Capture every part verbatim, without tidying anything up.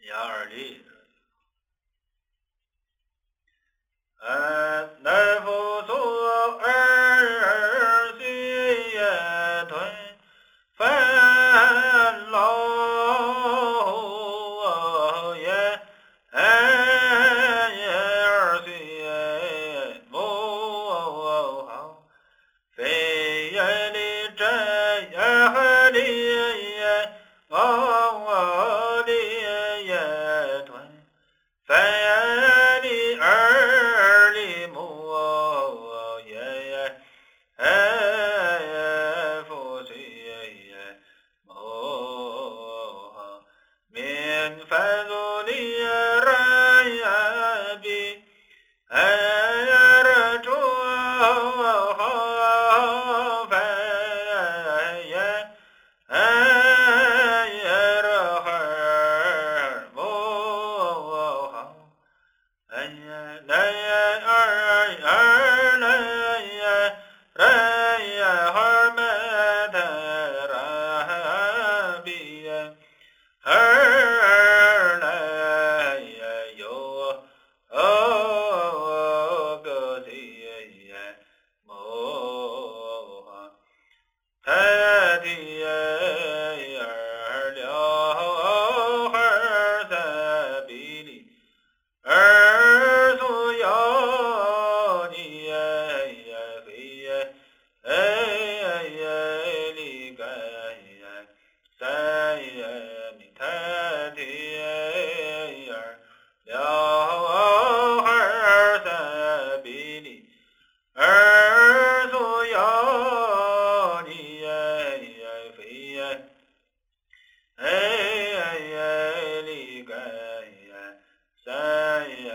雅尔利，呃，南复苏尔须也屯，烦劳也，哎也尔须也母好，非也里真也和里也，哦里也屯。三里二里母爷爷，哎父亲爷母，民凡族里人比，哎人主好分也，哎人孩母好。哎呀，来呀，二二来呀，来呀，哈没得拉比呀，二来呀哟，哦个的呀，么他的呀儿了哈在比里。儿子要你呀呀飞呀，哎呀呀里个呀，三呀米他的呀了儿三比里，儿子要你呀呀飞呀，哎呀呀里个呀。三言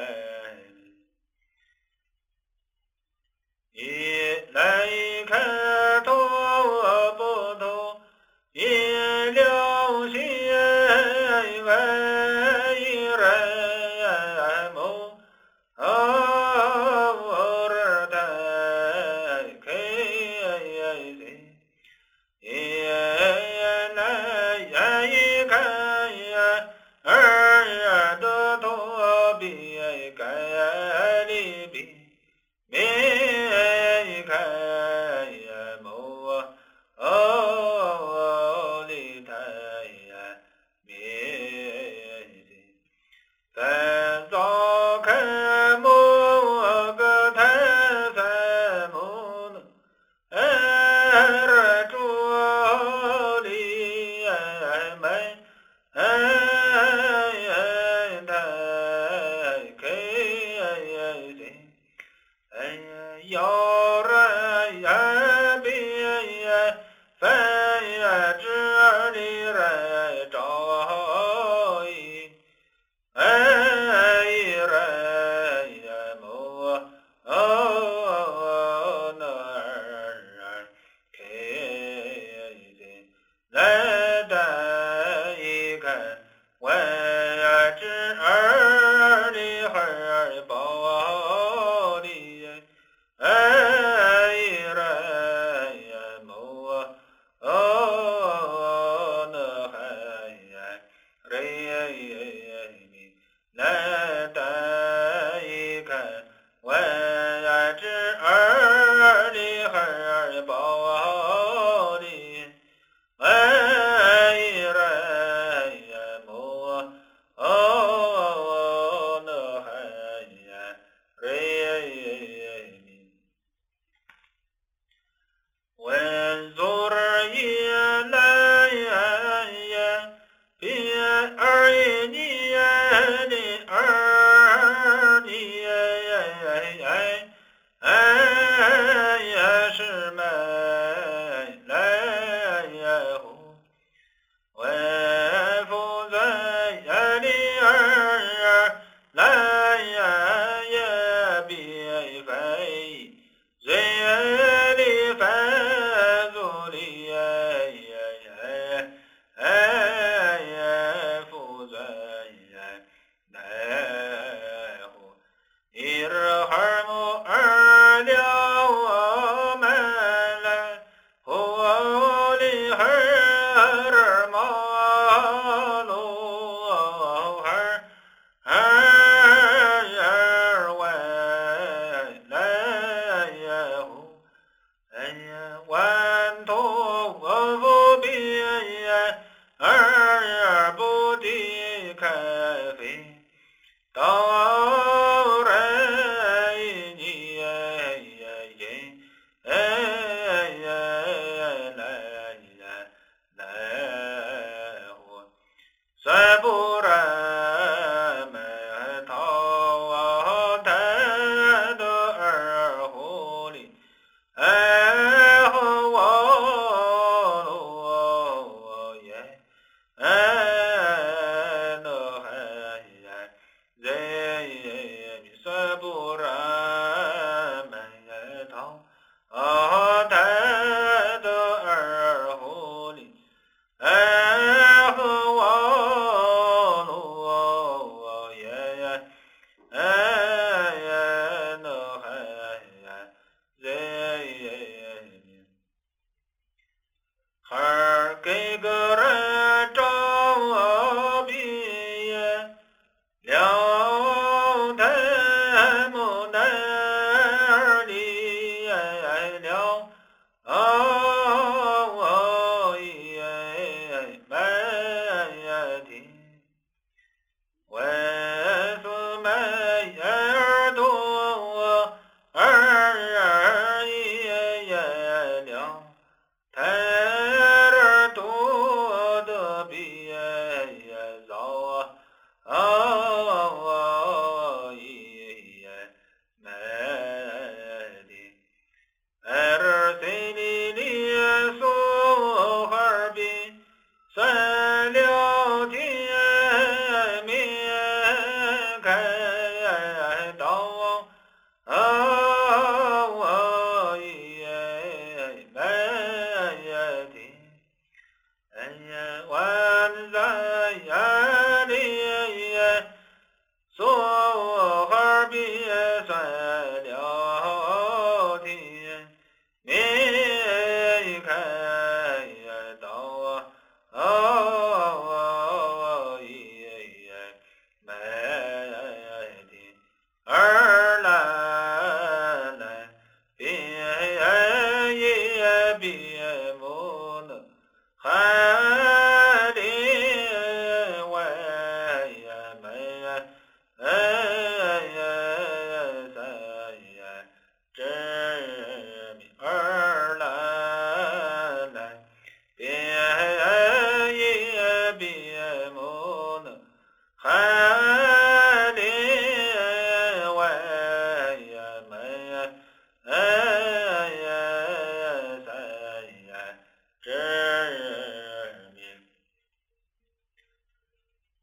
一来一看头不头，一了心外一人母，哦儿太开心，一来一看呀。二的多比盖里比，没开呀么哦里太呀没的，三早看么个太三么呢？二主里门。哎呀，太开心！哎呀，要人呀别呀，翻呀这里来找一，哎人呀么哦那儿开心，来的。万之儿的孩儿宝里，哎人呀么哦那还呀人你来带一看，万之儿的孩儿宝里，哎人。哦，那还呀，人问祖儿也来呀，别儿你呀的儿。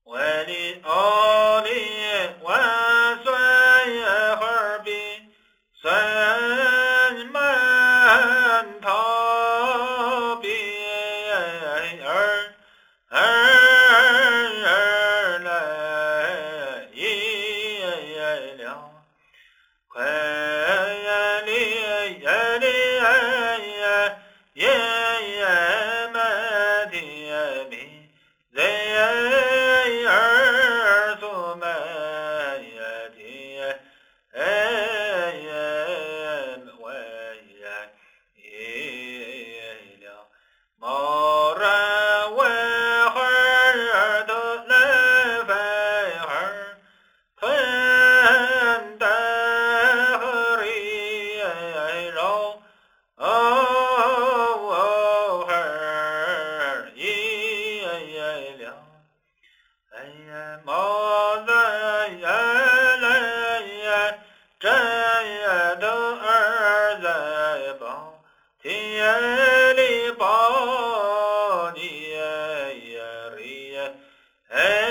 为你奥利万岁何必孙门逃避儿儿来一了，快里也里也也么的米人儿所么也的哎也我也了，某人为儿的来飞儿。分得和里肉，哦儿一了，哎呀，毛子呀来呀，这呀的儿在抱，天里抱你呀呀里呀，哎。